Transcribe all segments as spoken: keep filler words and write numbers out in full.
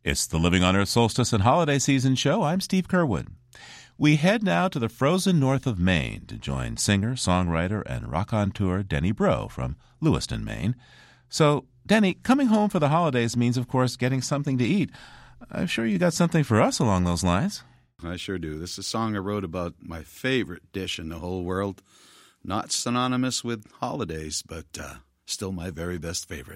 It's the Living on Earth Solstice and Holiday Season show. I'm Steve Curwood. We head now to the frozen north of Maine to join singer, songwriter, and raconteur Denny Breaux from Lewiston, Maine. So, Denny, coming home for the holidays means, of course, getting something to eat. I'm sure you got something for us along those lines. I sure do. This is a song I wrote about my favorite dish in the whole world. Not synonymous with holidays, but uh, still my very best favorite.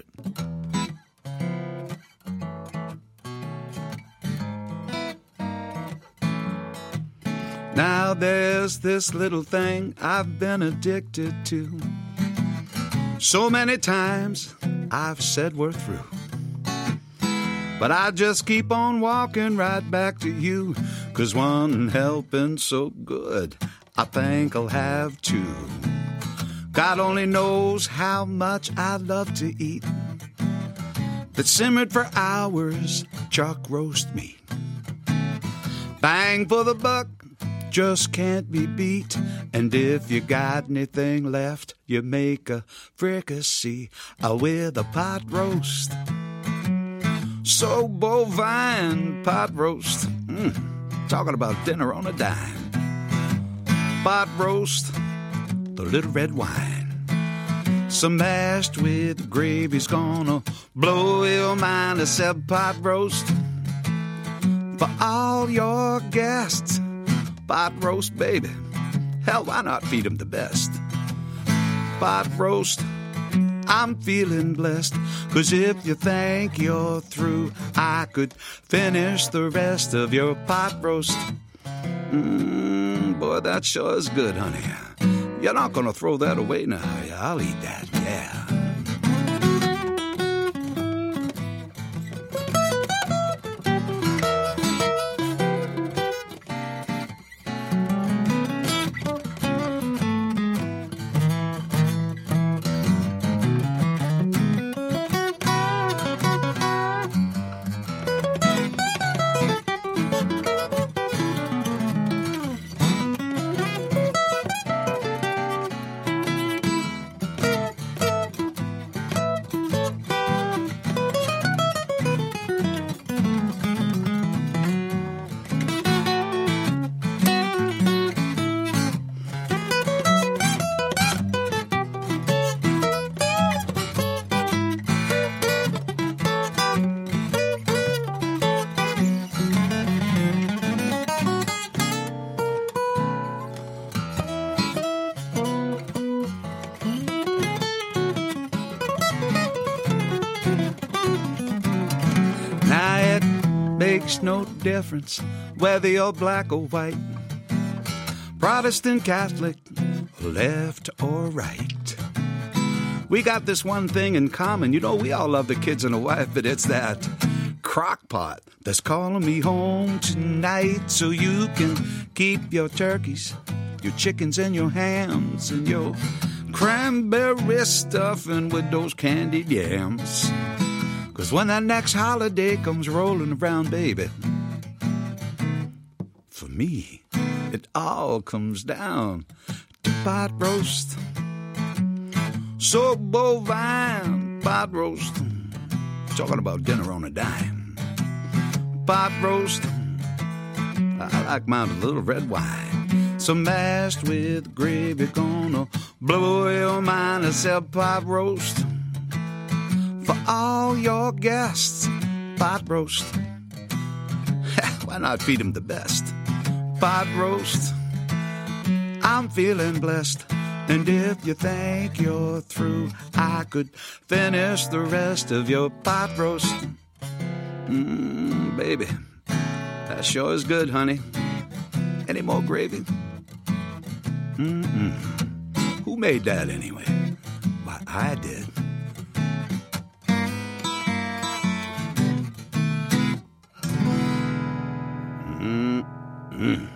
Now there's this little thing I've been addicted to. So many times I've said we're through. But I just keep on walking right back to you. 'Cause one helping so good, I think I'll have two. God only knows how much I love to eat. That simmered for hours, chuck roast meat. Bang for the buck, just can't be beat. And if you got anything left, you make a fricassee with a pot roast. So bovine, pot roast. Mm, talking about dinner on a dime. Pot roast, the little red wine. Some mashed with gravy's gonna blow your mind. Except pot roast for all your guests. Pot roast, baby. Hell, why not feed them the best? Pot roast, I'm feeling blessed. 'Cause if you think you're through, I could finish the rest of your pot roast. Mmm, boy, that sure is good, honey. You're not gonna throw that away now. I'll eat that, yeah. Makes no difference whether you're black or white, Protestant, Catholic, left or right. We got this one thing in common. You know, we all love the kids and a wife, but it's that crock pot that's calling me home tonight. So you can keep your turkeys, your chickens, and your hams, and your cranberry stuffing with those candied yams. 'Cause when that next holiday comes rolling around, baby, for me, it all comes down to pot roast. So bovine, pot roast. Talking about dinner on a dime. Pot roast. I like mine with a little red wine. So mashed with gravy, gonna blow your mind. Except pot roast for all your guests. Pot roast. Why not feed them the best? Pot roast. I'm feeling blessed. And if you think you're through, I could finish the rest of your pot roast. Mmm, baby, that sure is good, honey. Any more gravy? Mm-mm. Who made that anyway? Why, I did. Mm-mm.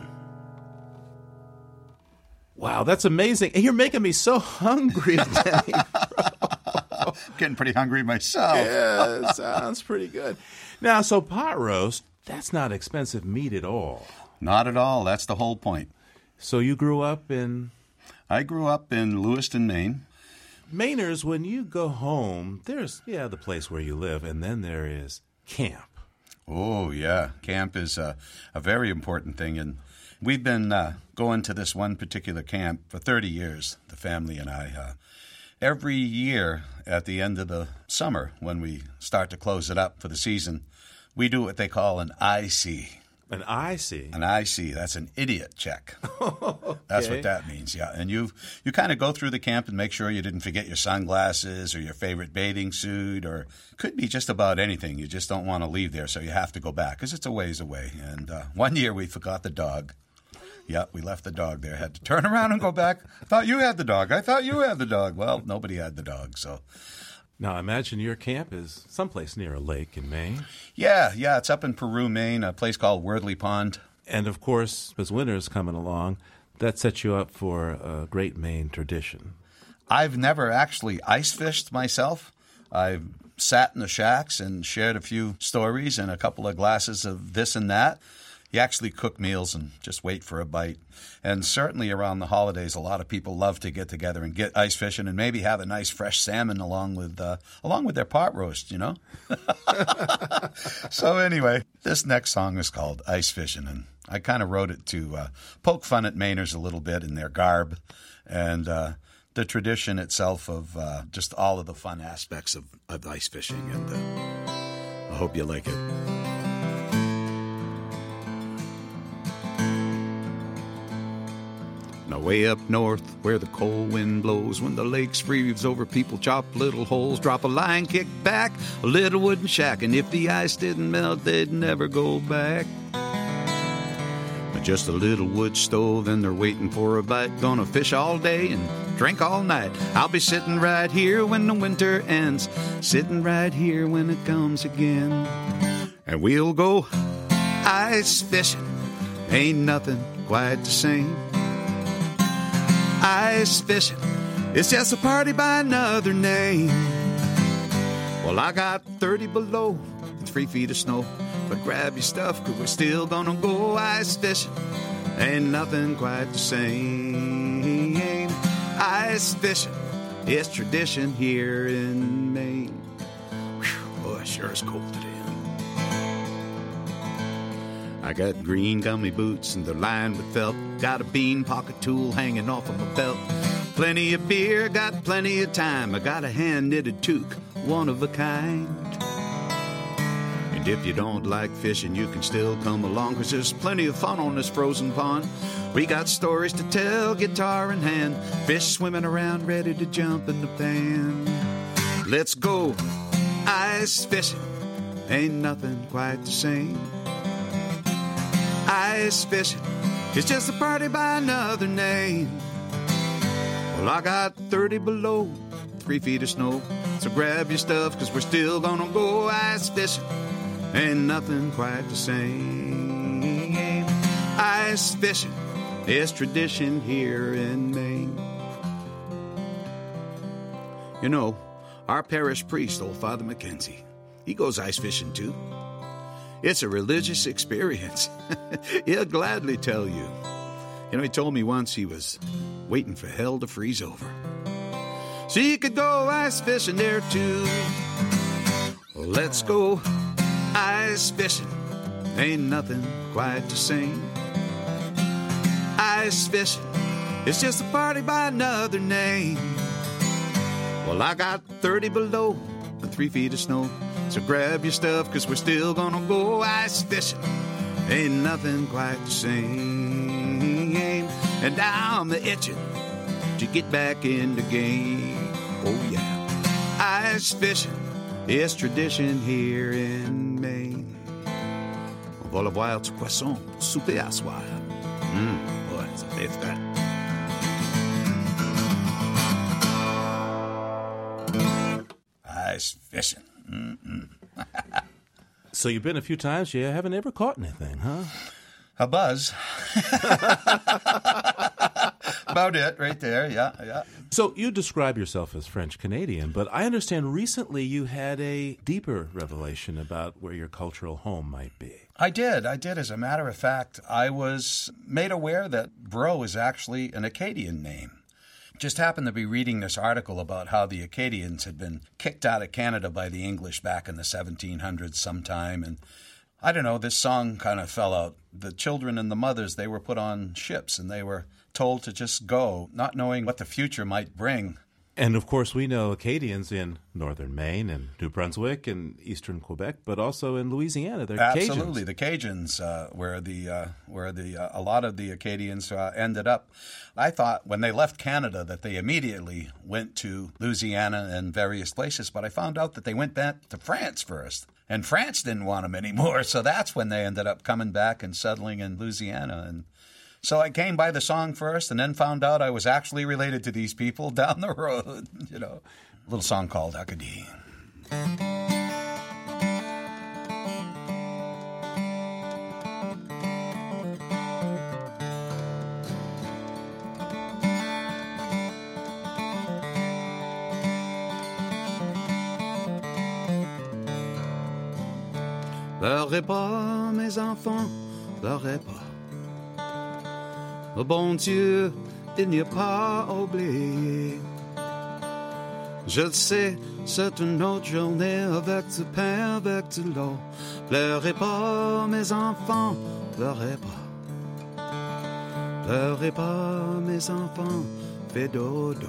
Wow, that's amazing. You're making me so hungry, Denny. Getting pretty hungry myself. Yeah, it sounds pretty good. Now, so pot roast, that's not expensive meat at all. Not at all. That's the whole point. So you grew up in? I grew up in Lewiston, Maine. Mainers, when you go home, there's, yeah, the place where you live, and then there is camp. Oh, yeah. Camp is a, a very important thing. And we've been uh, going to this one particular camp for thirty years, the family and I. Uh, every year at the end of the summer, when we start to close it up for the season, we do what they call an I C. An I C? An I C. That's an idiot check. Okay. That's what that means, yeah. And you you kind of go through the camp and make sure you didn't forget your sunglasses or your favorite bathing suit, or could be just about anything. You just don't want to leave there, so you have to go back because it's a ways away. And uh, one year we forgot the dog. Yeah, we left the dog there. Had to turn around and go back. I thought you had the dog. I thought you had the dog. Well, nobody had the dog, so... Now, I imagine your camp is someplace near a lake in Maine. Yeah, yeah, it's up in Peru, Maine, a place called Wordley Pond. And, of course, as winter's coming along, that sets you up for a great Maine tradition. I've never actually ice fished myself. I've sat in the shacks and shared a few stories and a couple of glasses of this and that. You actually cook meals and just wait for a bite. And certainly around the holidays, a lot of people love to get together and get ice fishing and maybe have a nice fresh salmon along with uh, along with their pot roast, you know? So anyway, this next song is called Ice Fishing, and I kind of wrote it to uh, poke fun at Mainers a little bit in their garb and uh, the tradition itself of uh, just all of the fun aspects of, of ice fishing. And uh, I hope you like it. Now way up north where the cold wind blows, when the lakes freeze over, people chop little holes, drop a line, kick back, a little wooden shack, and if the ice didn't melt, they'd never go back. But just a little wood stove and they're waiting for a bite, gonna fish all day and drink all night. I'll be sitting right here when the winter ends, sitting right here when it comes again. And we'll go ice fishing, ain't nothing quite the same. Ice fishing, it's just a party by another name. Well, I got thirty below and three feet of snow, but grab your stuff, cause we're still gonna go ice fishing. Ain't nothing quite the same. Ice fishing, it's tradition here in Maine. Whew, boy, it sure is cold today. I got green gummy boots and they're lined with felt. Got a bean pocket tool hanging off of my belt. Plenty of beer, got plenty of time. I got a hand-knitted toque, one of a kind. And if you don't like fishing, you can still come along, cause there's plenty of fun on this frozen pond. We got stories to tell, guitar in hand, fish swimming around ready to jump in the pan. Let's go ice fishing, ain't nothing quite the same. Ice fishing, it's just a party by another name. Well, I got thirty below, three feet of snow, so grab your stuff, cause we're still gonna go ice fishing. Ain't nothing quite the same. Ice fishing, it's tradition here in Maine. You know, our parish priest, old Father Mackenzie, he goes ice fishing too. It's a religious experience. He'll gladly tell you. You know, he told me once he was waiting for hell to freeze over, so you could go ice fishing there too. Well, let's go ice fishing. Ain't nothing quite the same. Ice fishing, it's just a party by another name. Well, I got thirty below and three feet of snow, so grab your stuff, cause we're still gonna go ice fishing. Ain't nothing quite the same. And I'm itching to get back in the game. Oh yeah, ice fishing, it's tradition here in Maine. On va le voir du poisson pour souper à soir. Hum, boy, ça fait frais. Ice fishing. Mm-mm. So you've been a few times, you haven't ever caught anything, huh? A buzz. About it, right there, yeah, yeah. So you describe yourself as French-Canadian, but I understand recently you had a deeper revelation about where your cultural home might be. I did, I did. As a matter of fact, I was made aware that Bro is actually an Acadian name. Just happened to be reading this article about how the Acadians had been kicked out of Canada by the English back in the seventeen hundreds sometime, and I don't know, this song kind of fell out. The children and the mothers, they were put on ships and they were told to just go, not knowing what the future might bring. And, of course, we know Acadians in northern Maine and New Brunswick and eastern Quebec, but also in Louisiana. They're Absolutely. Cajuns. The Cajuns, uh, where the uh, where the uh, a lot of the Acadians uh, ended up. I thought when they left Canada that they immediately went to Louisiana and various places, but I found out that they went back to France first. And France didn't want them anymore, so that's when they ended up coming back and settling in Louisiana. And so I came by the song first and then found out I was actually related to these people down the road, you know. A little song called Acadie. Pleurez pas, mes enfants, pleurez pas. Le bon Dieu, il n'y a pas oublié. Je le sais, c'est une autre journée avec du pain, avec de l'eau. Pleurez pas, mes enfants, pleurez pas. Pleurez pas, mes enfants, faites dodo.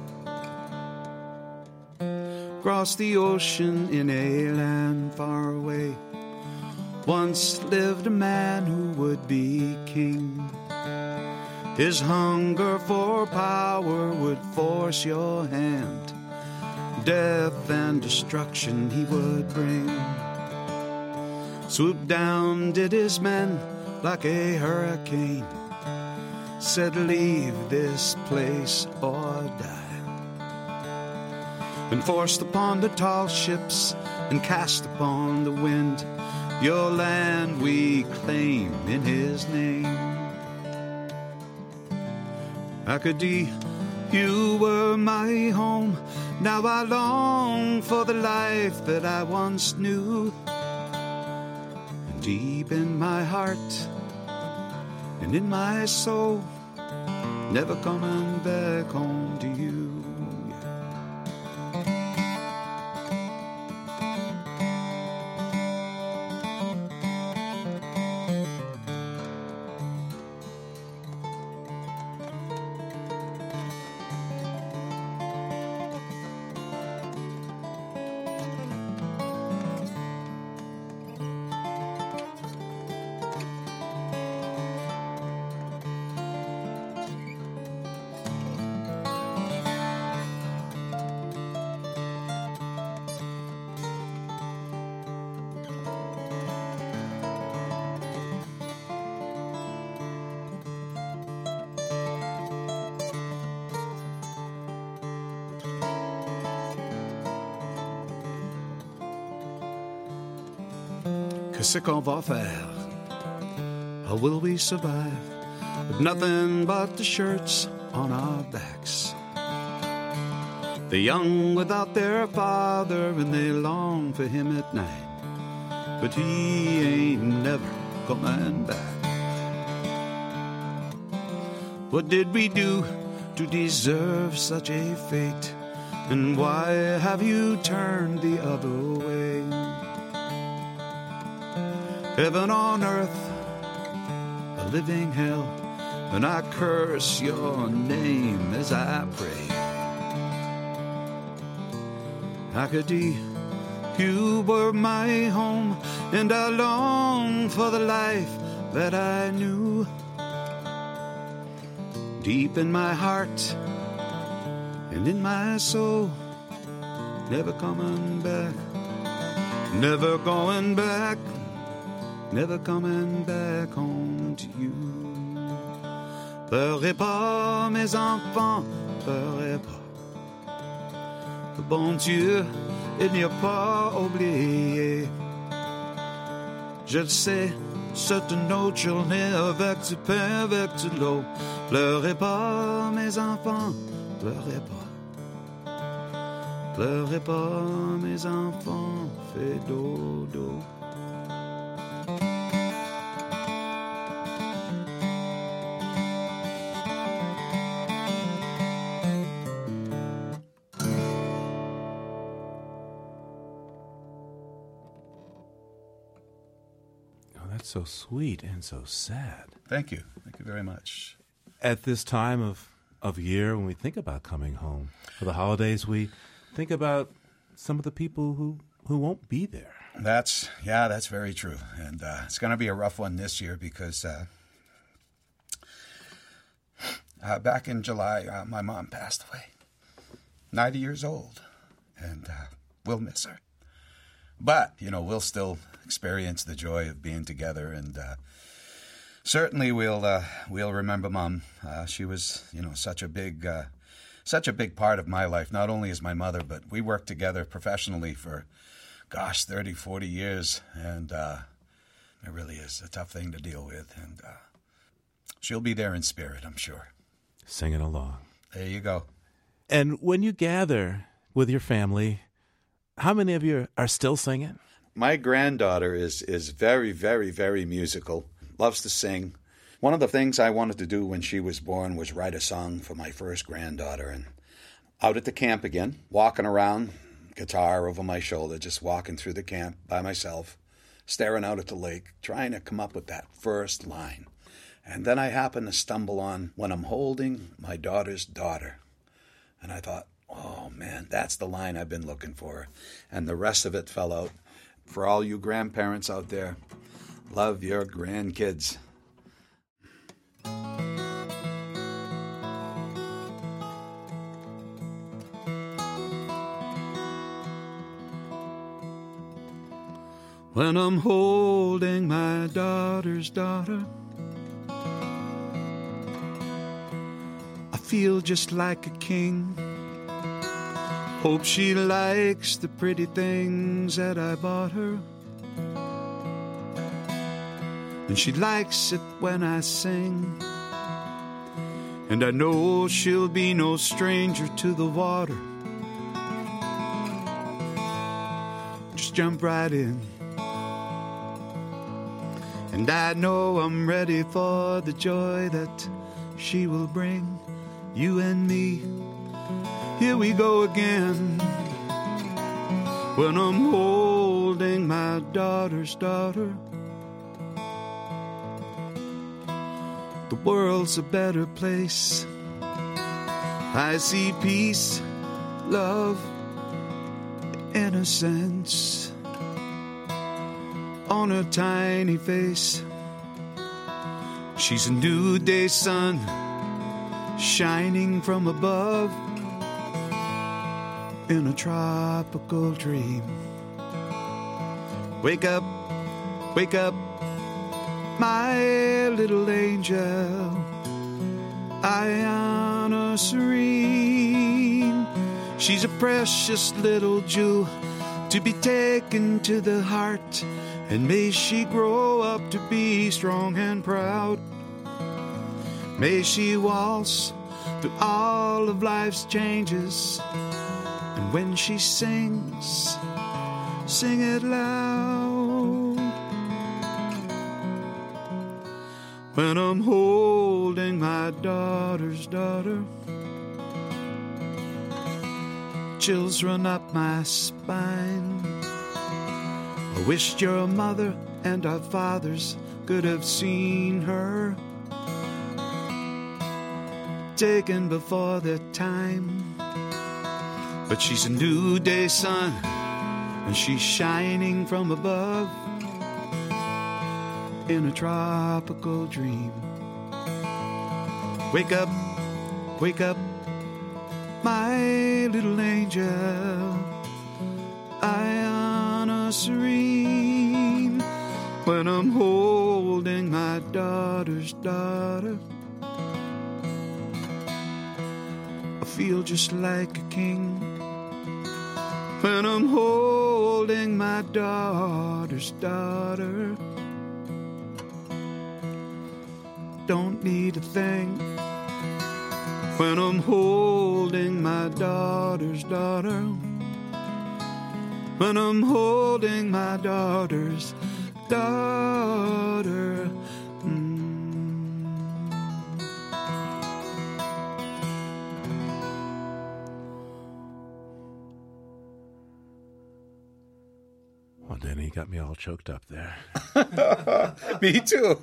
Across the ocean in a land far away, once lived a man who would be king. His hunger for power would force your hand. Death and destruction he would bring. Swoop down did his men like a hurricane. Said, leave this place or die. And forced upon the tall ships and cast upon the wind, your land we claim in his name. Acadie, you were my home. Now I long for the life that I once knew. And deep in my heart and in my soul, never coming back home to you. Qu'est-ce qu'on va faire? How will we survive with nothing but the shirts on our backs? The young without their father and they long for him at night, but he ain't never coming back. What did we do to deserve such a fate? And why have you turned the other way? Heaven on earth, a living hell, and I curse your name as I pray. Acadie, you were my home, and I long for the life that I knew. Deep in my heart and in my soul, never coming back, never going back. Never coming back home to you. Pleurez pas, mes enfants, pleurez pas. Le bon Dieu, il n'y a pas oublié. Je le sais, c'est une autre journée avec du pain, avec de l'eau. Pleurez pas, mes enfants, pleurez pas. Pleurez pas, mes enfants, faites dodo. That's so sweet and so sad. Thank you. Thank you very much. At this time of, of year, when we think about coming home for the holidays, we think about some of the people who, who won't be there. That's, yeah, that's very true. And uh, it's going to be a rough one this year because uh, uh, back in July, uh, my mom passed away, ninety years old, and uh, we'll miss her. But, you know, we'll still experience the joy of being together, and uh, certainly we'll uh, we'll remember Mom. Uh, she was, you know, such a big uh, such a big part of my life, not only as my mother, but we worked together professionally for, gosh, thirty, forty years, and uh, it really is a tough thing to deal with, and uh, she'll be there in spirit, I'm sure. Singing along. There you go. And when you gather with your family, how many of you are still singing? My granddaughter is is very, very, very musical, loves to sing. One of the things I wanted to do when she was born was write a song for my first granddaughter. And out at the camp again, walking around, guitar over my shoulder, just walking through the camp by myself, staring out at the lake, trying to come up with that first line. And then I happened to stumble on When I'm Holding My Daughter's Daughter. And I thought, oh, man, that's the line I've been looking for. And the rest of it fell out. For all you grandparents out there, love your grandkids. When I'm holding my daughter's daughter, I feel just like a king. Hope she likes the pretty things that I bought her, and she likes it when I sing. And I know she'll be no stranger to the water. Just jump right in. And I know I'm ready for the joy that she will bring. You and me, here we go again. When I'm holding my daughter's daughter, the world's a better place. I see peace, love, innocence on her tiny face. She's a new day sun shining from above in a tropical dream. Wake up, wake up, my little angel, Ayana Serene. She's a precious little jewel to be taken to the heart, and may she grow up to be strong and proud. May she waltz through all of life's changes, and when she sings, sing it loud. When I'm holding my daughter's daughter, chills run up my spine. I wished your mother and our fathers could have seen her taken before their time. But she's a new day sun, and she's shining from above in a tropical dream. Wake up, wake up, my little angel, Ayana Serene. When I'm holding my daughter's daughter, I feel just like a king. When I'm holding my daughter's daughter, don't need a thing. When I'm holding my daughter's daughter, when I'm holding my daughter's daughter. Mm. Well, Danny, you got me all choked up there. Me too.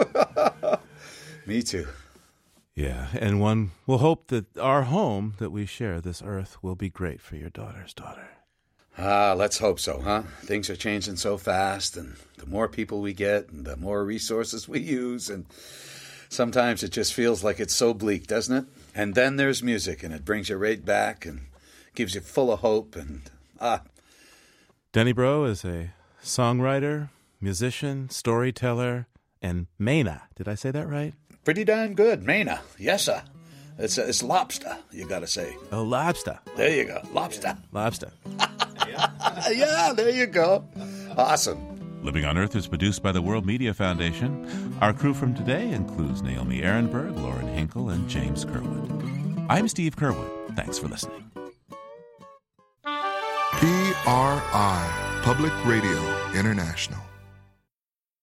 Me too. Yeah, and one will hope that our home that we share, this earth, will be great for your daughter's daughter. Ah, let's hope so, huh? Things are changing so fast, and the more people we get, and the more resources we use, and sometimes it just feels like it's so bleak, doesn't it? And then there's music, and it brings you right back and gives you full of hope, and ah. Denny Bro is a songwriter, musician, storyteller, and Maina. Did I say that right? Pretty darn good. Maina. Yes, sir. It's, it's lobster, you gotta say. Oh, lobster. There you go. Lobster. Lobster. Yeah, there you go. Awesome. Living on Earth is produced by the World Media Foundation. Our crew from today includes Naomi Ehrenberg, Lauren Hinkle, and James Kerwood. I'm Steve Kerwood. Thanks for listening. P R I, Public Radio International.